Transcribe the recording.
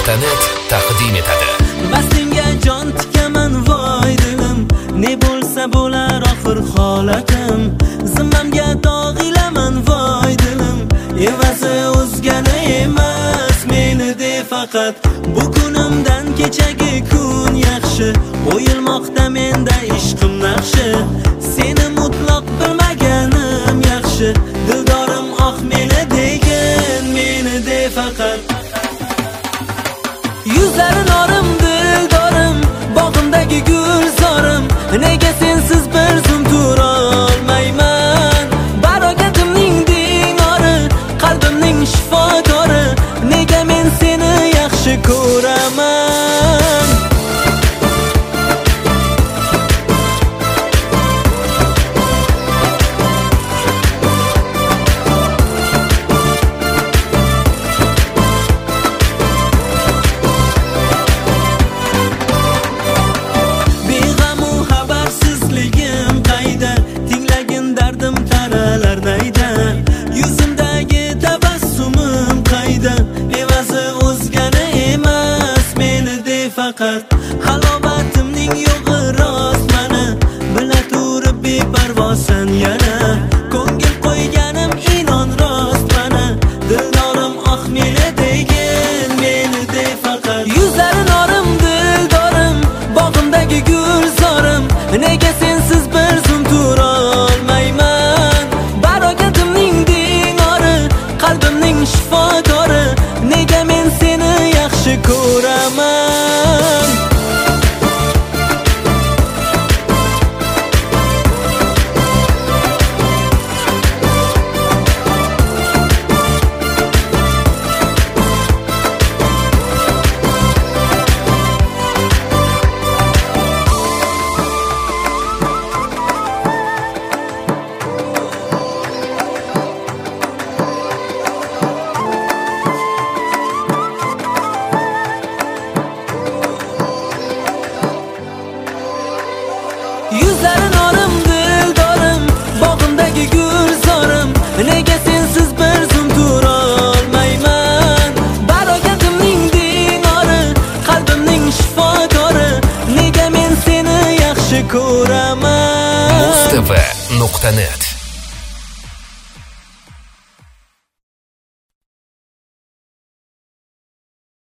Mustafa.net taqdim etadi. Vaslinga jon tikaman voy dilim, ne bo'lsa bo'lar oxir holatim. Zimmamga dog'ilaman voy dilim, evazi o'zgani emas meni de faqat. Bu kunimdan kechagi kun yaxshi, o'yilmoqda menda ishqim naqshi. Seni mutlaq bilmaganim yaxshi, dildorim oq meni degin meni de faqat. Yuzlari norim dildorim, bog'imdagi gulzorim, nega sensiz bir zum tura olmayman? Barokatimning dinori, qalbimning shifodori, nega men seni yaxshi ko'raman? Yuzimdagi tabassumim qayda, evazi o'zgani emas meni de faqat. Halovatimning yo'g'i rost mana, bila turib beparvosan yana. Ko'ngil qo'yganim inon rost mana, dildorim oq meni degin meni de faqat. Yuzlari norim dildorim, bog'imdagi gulzorim, nega sensiz bir zum tura olmayman? Barokatimning qalbimning shifodori, nega men seni yaxshi ko'raman? Yuzlari norim dildorim, bog'imdagi gulzorim, nega sensiz bir zum tura olmayman? Barokatimning dinori, qalbimning shifodori, nega men seni yaxshi ko'raman? Mustafa.net